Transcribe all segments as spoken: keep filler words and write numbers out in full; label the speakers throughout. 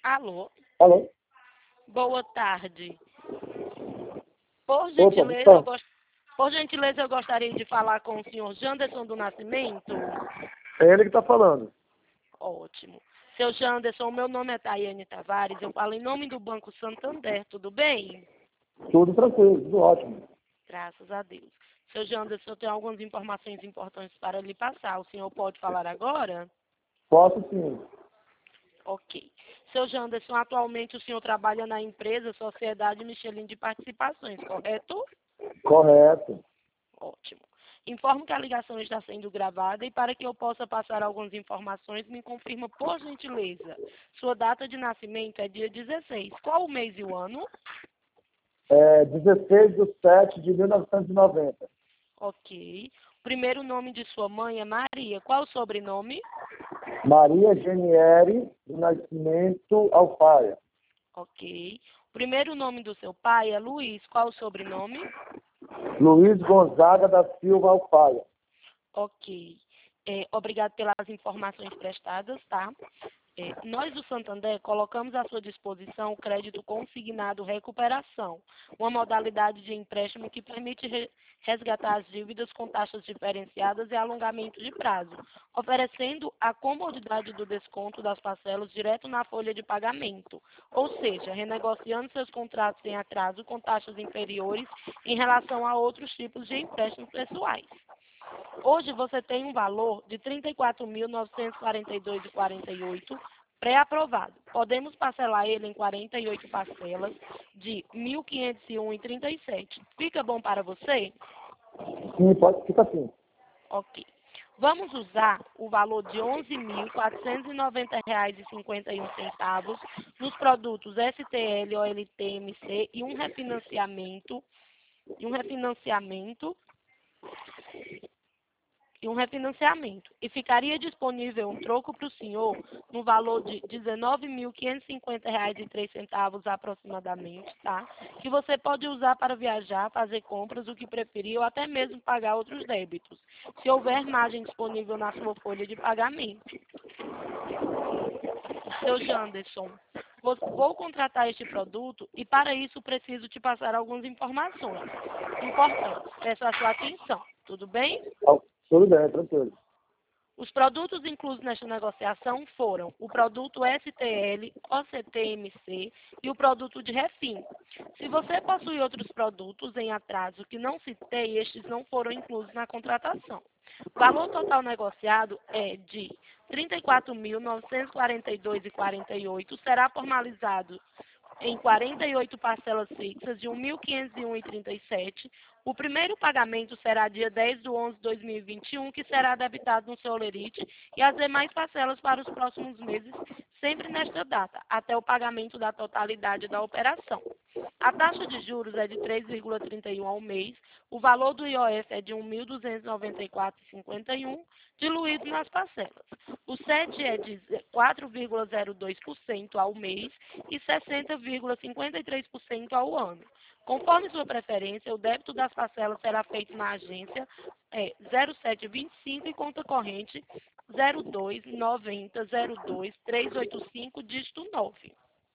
Speaker 1: Alô?
Speaker 2: Alô?
Speaker 1: Boa tarde. Por
Speaker 2: Opa,
Speaker 1: gentileza, eu
Speaker 2: então,
Speaker 1: gost... Por gentileza, eu gostaria de falar com o senhor Janderson do Nascimento.
Speaker 2: é ele que está falando.
Speaker 1: Ótimo. Seu Janderson, meu nome é Tayane Tavares, eu falo em nome do Banco Santander, tudo bem?
Speaker 2: Tudo tranquilo, tudo ótimo.
Speaker 1: Graças a Deus. Seu Janderson, eu tenho algumas informações importantes para lhe passar. O senhor pode falar agora?
Speaker 2: Posso sim.
Speaker 1: Ok. Seu Janderson, atualmente o senhor trabalha na empresa Sociedade Michelin de Participações, correto?
Speaker 2: Correto.
Speaker 1: Ótimo. Informo que a ligação está sendo gravada e para que eu possa passar algumas informações, me confirma, por gentileza. Sua data de nascimento é dia dezesseis. Qual o mês e o ano?
Speaker 2: É dezesseis de setembro de mil novecentos e noventa.
Speaker 1: Ok. O primeiro nome de sua mãe é Maria. Qual o sobrenome?
Speaker 2: Maria Geniere do Nascimento Alfaia.
Speaker 1: Ok. O primeiro nome do seu pai é Luiz. Qual o sobrenome?
Speaker 2: Luiz Gonzaga da Silva Alfaia.
Speaker 1: Ok. É, obrigado pelas informações prestadas, tá? É, nós do Santander colocamos à sua disposição o crédito consignado recuperação, uma modalidade de empréstimo que permite re resgatar as dívidas com taxas diferenciadas e alongamento de prazo, oferecendo a comodidade do desconto das parcelas direto na folha de pagamento, ou seja, renegociando seus contratos em atraso com taxas inferiores em relação a outros tipos de empréstimos pessoais. Hoje você tem um valor de trinta e quatro mil novecentos e quarenta e dois reais e quarenta e oito centavos pré-aprovado. Podemos parcelar ele em quarenta e oito parcelas de mil quinhentos e um reais e trinta e sete centavos. Fica bom para você?
Speaker 2: Sim, pode ficar assim.
Speaker 1: Ok. Vamos usar o valor de onze mil quatrocentos e noventa reais e cinquenta e um centavos nos produtos S T L, O L T, M C e um refinanciamento e um refinanciamento e um refinanciamento. E ficaria disponível um troco para o senhor no valor de dezenove mil quinhentos e cinquenta reais e três centavos aproximadamente, tá? Que você pode usar para viajar, fazer compras, o que preferir, ou até mesmo pagar outros débitos, se houver margem disponível na sua folha de pagamento. Seu Janderson, vou vou contratar este produto e para isso preciso te passar algumas informações importantes. Peço a sua atenção, tudo bem?
Speaker 2: Ah, tudo bem, tranquilo.
Speaker 1: Os produtos inclusos nesta negociação foram o produto S T L, O C T M C e o produto de refim. Se você possui outros produtos em atraso que não citei, estes não foram inclusos na contratação. O valor total negociado é de trinta e quatro mil novecentos e quarenta e dois reais e quarenta e oito centavos, será formalizado em quarenta e oito parcelas fixas de mil quinhentos e um reais e trinta e sete centavos. O primeiro pagamento será dia dez de onze de dois mil e vinte e um, que será debitado no seu olerite, e as demais parcelas para os próximos meses, sempre nesta data, até o pagamento da totalidade da operação. A taxa de juros é de três vírgula trinta e um ao mês, o valor do I O F é de mil duzentos e noventa e quatro reais e cinquenta e um centavos, diluído nas parcelas. O S E D é de quatro vírgula zero dois por cento ao mês e sessenta vírgula cinquenta e três por cento ao ano. Conforme sua preferência, o débito das parcelas será feito na agência é, zero sete vinte e cinco e conta corrente zero dois noventa zero dois trezentos e oitenta e cinco, dígito nove.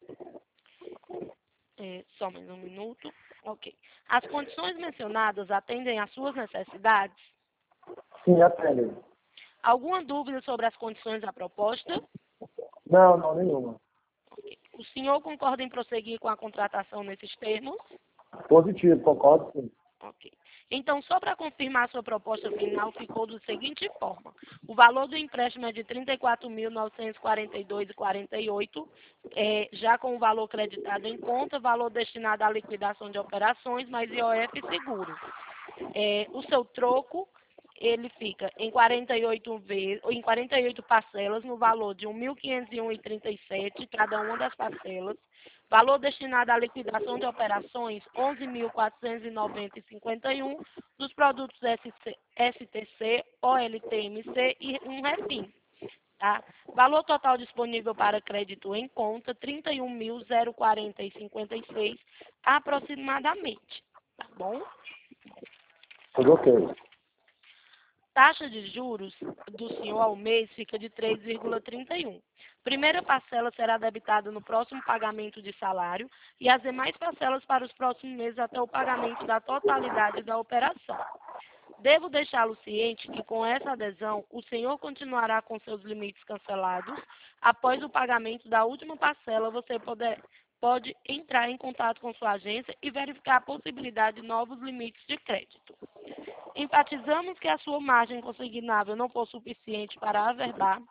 Speaker 1: É, só mais um minuto. Ok. As condições mencionadas atendem às suas necessidades?
Speaker 2: Sim, atende.
Speaker 1: Alguma dúvida sobre as condições da proposta?
Speaker 2: Não, não, nenhuma.
Speaker 1: Ok. O senhor concorda em prosseguir com a contratação nesses termos?
Speaker 2: Positivo, concordo sim.
Speaker 1: Ok. Então, só para confirmar, sua proposta final ficou da seguinte forma. O valor do empréstimo é de trinta e quatro mil novecentos e quarenta e dois reais e quarenta e oito centavos, é, já com o valor creditado em conta, valor destinado à liquidação de operações, mais I O F e seguro. É, o seu troco, ele fica em quarenta e oito vezes, em quarenta e oito parcelas no valor de mil quinhentos e um reais e trinta e sete centavos, cada uma das parcelas. Valor destinado à liquidação de operações, onze mil quatrocentos e noventa reais e cinquenta e um centavos, dos produtos S T C, O L T M C e um refim. Tá? Valor total disponível para crédito em conta, trinta e um mil quarenta reais e cinquenta e seis centavos aproximadamente. Tá bom?
Speaker 2: Tudo ok.
Speaker 1: Taxa de juros do senhor ao mês fica de três vírgula trinta e um. Primeira parcela será debitada no próximo pagamento de salário e as demais parcelas para os próximos meses até o pagamento da totalidade da operação. Devo deixá-lo ciente que com essa adesão, o senhor continuará com seus limites cancelados. Após o pagamento da última parcela, você poder, pode entrar em contato com sua agência e verificar a possibilidade de novos limites de crédito. Enfatizamos que a sua margem consignável não for suficiente para averbar.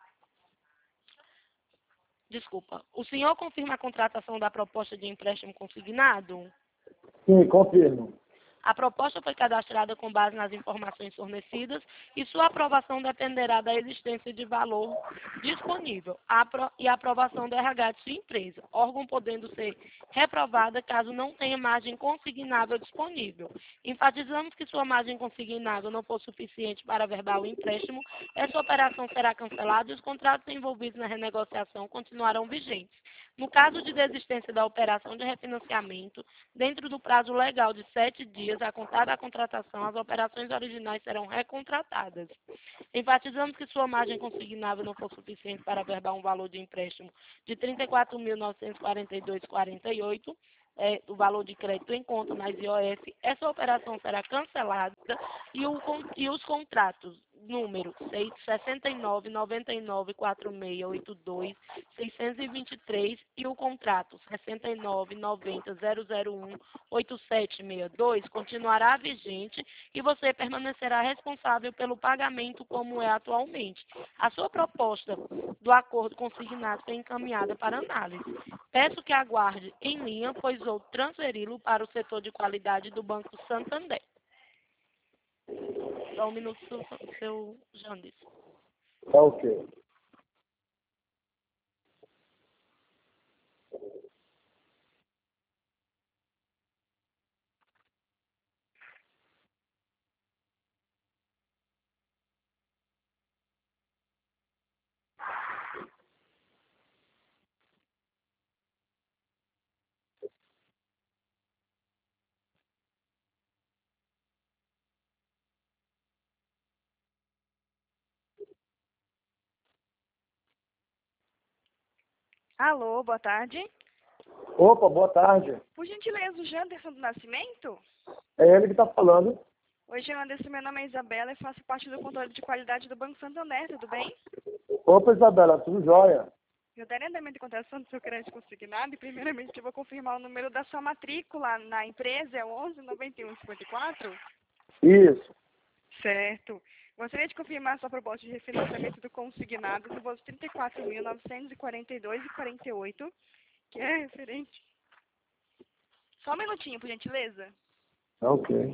Speaker 1: Desculpa. O senhor confirma a contratação da proposta de empréstimo consignado?
Speaker 2: Sim, confirmo.
Speaker 1: A proposta foi cadastrada com base nas informações fornecidas e sua aprovação dependerá da existência de valor disponível e a aprovação do R H de sua empresa, órgão podendo ser reprovada caso não tenha margem consignável disponível. Enfatizamos que sua margem consignável não for suficiente para averbar o empréstimo, essa operação será cancelada e os contratos envolvidos na renegociação continuarão vigentes. No caso de desistência da operação de refinanciamento, dentro do prazo legal de sete dias a contar da contratação, as operações originais serão recontratadas. Enfatizamos que sua margem consignável não for suficiente para averbar um valor de empréstimo de trinta e quatro mil novecentos e quarenta e dois vírgula quarenta e oito, é, o valor de crédito em conta mais I O F. Essa operação será cancelada e, o, e os contratos número sessenta e nove, noventa e nove, quarenta e seis, oitenta e dois, seiscentos e vinte e três e o contrato sessenta e nove, noventa, zero zero um, oitenta e sete sessenta e dois continuará vigente e você permanecerá responsável pelo pagamento como é atualmente. A sua proposta do acordo consignado foi encaminhada para análise. Peço que aguarde em linha, pois vou transferi-lo para o setor de qualidade do Banco Santander. Só um minuto, seu, seu Janderson.
Speaker 2: Tá ok.
Speaker 3: Alô, boa tarde.
Speaker 2: Opa, boa tarde.
Speaker 3: Por gentileza, o Janderson do Nascimento?
Speaker 2: É ele que está falando.
Speaker 3: Oi, Janderson, meu nome é Isabela e faço parte do controle de qualidade do Banco Santander, tudo bem?
Speaker 2: Opa, Isabela, tudo jóia?
Speaker 3: Eu darei andamento de contratação do seu crédito consignado e primeiramente eu vou confirmar o número da sua matrícula na empresa, é o onze, noventa e um, cinquenta e quatro?
Speaker 2: Isso.
Speaker 3: Certo. Gostaria de confirmar a sua proposta de refinanciamento do consignado no valor de trinta e quatro mil, novecentos e quarenta e dois reais e quarenta e oito centavos, que é referente. Só um minutinho, por gentileza.
Speaker 2: Tá ok.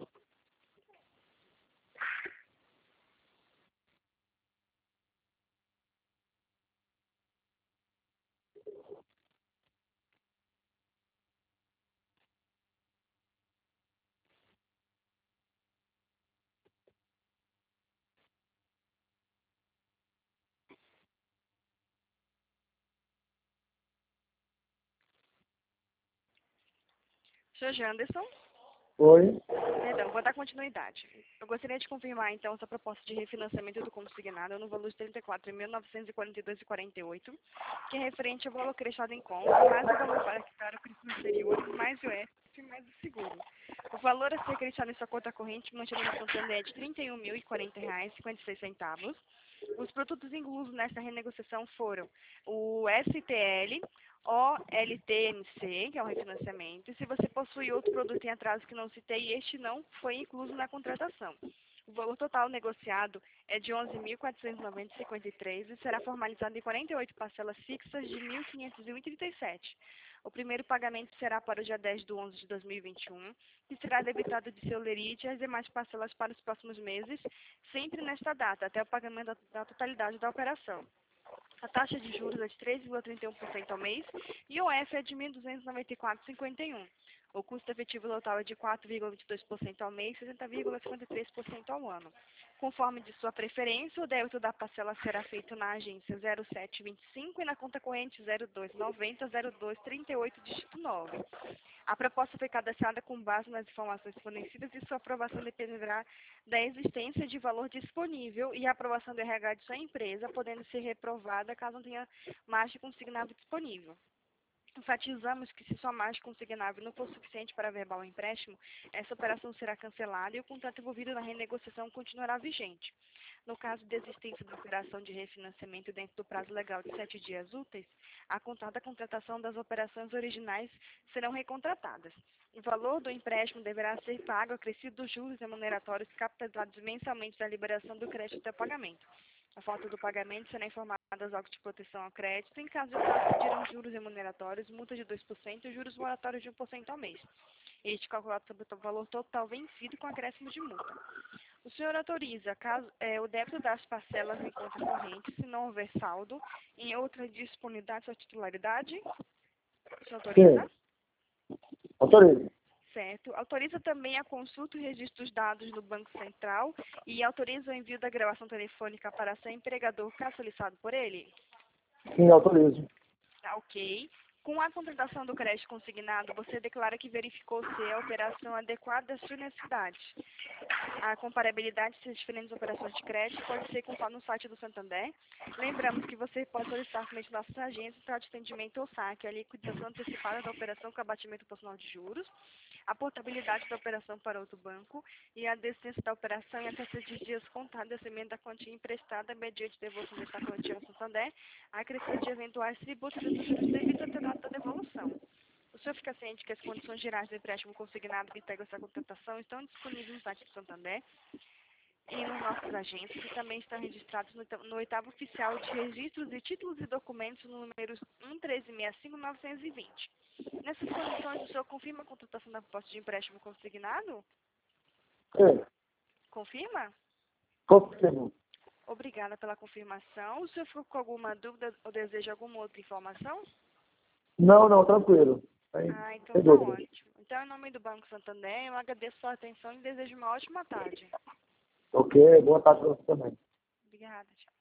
Speaker 3: senhor Janderson?
Speaker 2: Oi.
Speaker 3: Perdão, vou dar continuidade. Eu gostaria de confirmar, então, essa proposta de refinanciamento do consignado no valor de trinta e quatro mil, novecentos e quarenta e dois reais e quarenta e oito centavos, que é referente ao valor acrescido em conta, mais o valor para quitar o crédito anterior, mais o F mais o seguro. O valor a ser acrescido em sua conta corrente, mantida no Santander, é de trinta e um mil e quarenta reais e cinquenta e seis centavos. Os produtos inclusos nessa renegociação foram o S T L, O L T M C, que é o refinanciamento, e se você possui outro produto em atraso que não citei, este não foi incluso na contratação. O valor total negociado é de onze mil quatrocentos e noventa reais e cinquenta e três centavos e será formalizado em quarenta e oito parcelas fixas de mil quinhentos e um reais e trinta e sete centavos. O primeiro pagamento será para o dia dez de onze de dois mil e vinte e um e será debitado de seu lerite e as demais parcelas para os próximos meses, sempre nesta data, até o pagamento da, da totalidade da operação. A taxa de juros é de três vírgula trinta e um por cento ao mês e o F é de mil duzentos e noventa e quatro reais e cinquenta e um centavos. O custo efetivo total é de quatro vírgula vinte e dois por cento ao mês e sessenta vírgula cinquenta e três por cento ao ano. Conforme de sua preferência, o débito da parcela será feito na agência zero sete vinte e cinco e na conta corrente zero dois noventa zero dois trinta e oito, dígito nove. A proposta foi cadastrada com base nas informações fornecidas e sua aprovação dependerá da existência de valor disponível e a aprovação do R H de sua empresa, podendo ser reprovada caso não tenha margem consignável disponível. Enfatizamos que se sua margem consignável não for suficiente para averbar o empréstimo, essa operação será cancelada e o contrato envolvido na renegociação continuará vigente. No caso de existência da operação de refinanciamento dentro do prazo legal de sete dias úteis, a contar da contratação das operações originais serão recontratadas. O valor do empréstimo deverá ser pago acrescido dos juros remuneratórios capitalizados mensalmente da liberação do crédito até o pagamento. A falta do pagamento será informada aos órgãos de proteção ao crédito. Em caso de atraso, pedirão juros remuneratórios, multa de dois por cento e juros moratórios de um por cento ao mês. Este calculado sobre o valor total vencido com acréscimo de multa. O senhor autoriza caso, é, o débito das parcelas em conta corrente, se não houver saldo, em outra disponibilidade ou titularidade? O senhor autoriza?
Speaker 2: Sim. Autorizo.
Speaker 3: Certo. Autoriza também a consulta e registro dos dados no Banco Central e autoriza o envio da gravação telefônica para seu empregador, caso solicitado por ele?
Speaker 2: Sim, autorizo.
Speaker 3: Tá, ok. Com a contratação do crédito consignado, você declara que verificou se a operação adequada às suas necessidades. A comparabilidade das diferentes operações de crédito pode ser consultada no site do Santander. Lembramos que você pode solicitar somente nossas agências para de atendimento ou saque, a liquidação antecipada da operação com abatimento proporcional de juros, a portabilidade da operação para outro banco e a desistência da operação em até seis dias contados da semente da quantia emprestada mediante devolução desta quantia ao Santander, a acrescer de eventuais tributos e devido até data da devolução. O senhor fica ciente que as condições gerais do empréstimo consignado que integram essa contratação estão disponíveis no site do Santander e nos nossos agentes, que também estão registrados no, no oitavo oficial de registros de títulos e documentos no número um treze sessenta e cinco novecentos e vinte. Nessas condições, o senhor confirma a contratação da proposta de empréstimo consignado?
Speaker 2: Sim.
Speaker 3: Confirma?
Speaker 2: Confirmo.
Speaker 3: Obrigada pela confirmação. O senhor ficou com alguma dúvida ou deseja alguma outra informação?
Speaker 2: Não, não, tranquilo. Tem,
Speaker 3: Ah, então
Speaker 2: tem
Speaker 3: tá
Speaker 2: dúvida.
Speaker 3: ótimo. Então, em nome do Banco Santander, eu agradeço a sua atenção e desejo uma ótima tarde.
Speaker 2: Ok, boa tarde para você também.
Speaker 3: Obrigada, tchau.